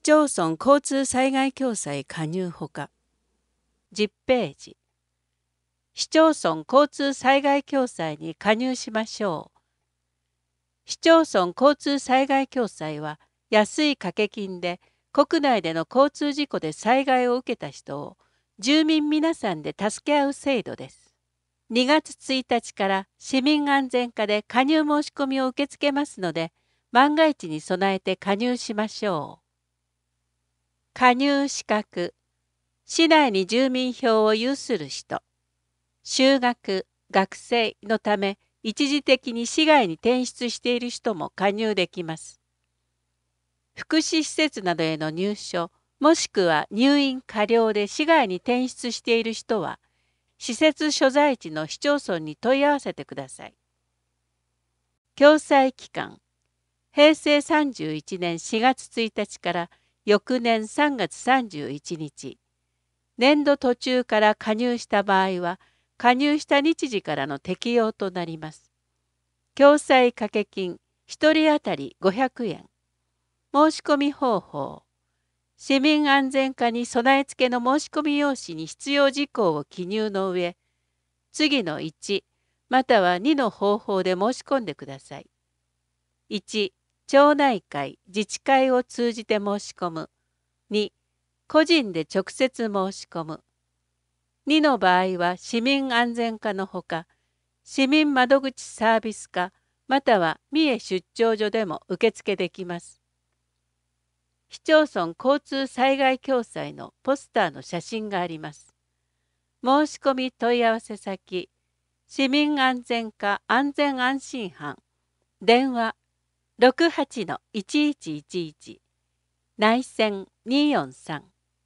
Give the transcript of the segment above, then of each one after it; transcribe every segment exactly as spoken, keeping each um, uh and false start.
町村交通災害共済加入ほかじゅっページ。市町村交通災害共済に加入しましょう。市町村交通災害共済は安い掛け金で国内での交通事故で災害を受けた人を住民皆さんで助け合う制度です。にがつついたちから市民安全課で加入申し込みを受け付けますので、万が一に備えて加入しましょう。加入資格。市内に住民票を有する人。就学、学生のため一時的に市外に転出している人も加入できます。福祉施設などへの入所、もしくは入院過料で市外に転出している人は、施設所在地の市町村に問い合わせてください。共済期間。へいせいさんじゅういちねんしがつついたちから翌年さんがつさんじゅういちにち。年度途中から加入した場合は、加入した日時からの適用となります。共済掛け金ひとり当たりごひゃくえん。申し込み方法。市民安全課に備え付けの申し込み用紙に必要事項を記入の上、次のいちまたはにの方法で申し込んでください。いち、町内会・自治会を通じて申し込む。に、個人で直接申し込む。にの場合は市民安全課のほか、市民窓口サービス課または三重出張所でも受付できます。市町村交通災害共済のポスターの写真があります。申し込み問い合わせ先、市民安全課安全安心班、電話 ろくはちのいちいちいちいち、内線によんさん。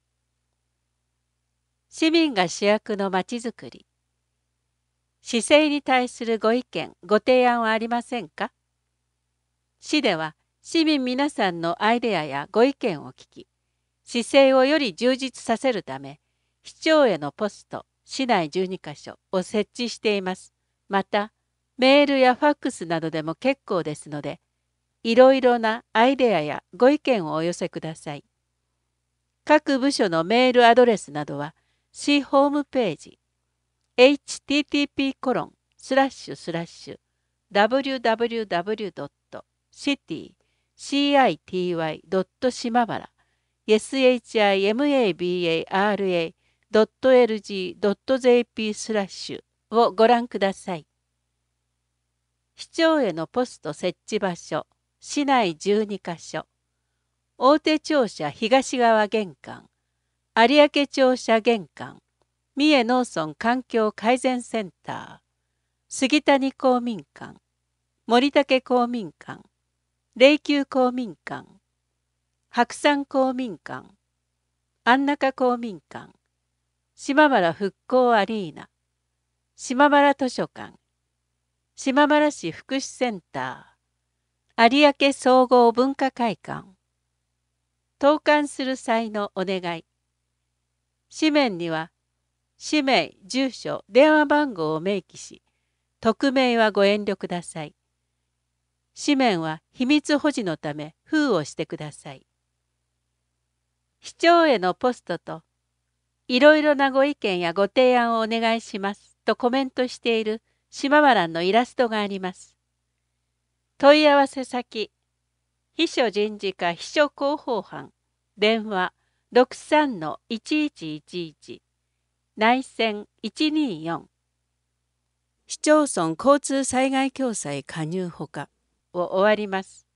市民が主役のまちづくり。市政に対するご意見、ご提案はありませんか？市では市民皆さんのアイデアやご意見を聞き、市政をより充実させるため、市長へのポスト、市内じゅうにかしょを設置しています。また、メールやファックスなどでも結構ですので、いろいろなアイデアやご意見をお寄せください。各部署のメールアドレスなどは、市ホームページ、エイチティーティーピーコロンスラッシュスラッシュダブリュダブリュダブリュドットシティシーアイティーワイドットシマバラ エスエイチアイエムエービーエーアールエードットエルジードットジェーピースラッシュをご覧ください。市長へのポスト設置場所、市内じゅうにかしょ。大手庁舎東側玄関、有明庁舎玄関、三重農村環境改善センター、杉谷公民館、森竹公民館、霊柩公民館、白山公民館、安中公民館、島原復興アリーナ、島原図書館、島原市福祉センター、有明総合文化会館。投函する際のお願い。紙面には、氏名、住所、電話番号を明記し、匿名はご遠慮ください。紙面は秘密保持のため封をしてください。市長へのポストと、いろいろなご意見やご提案をお願いしますとコメントしている島原のイラストがあります。問い合わせ先、秘書人事課秘書広報班、電話 ろくさんのいちいちいちいち、内線いちによん。市町村交通災害共済加入ほかを終わります。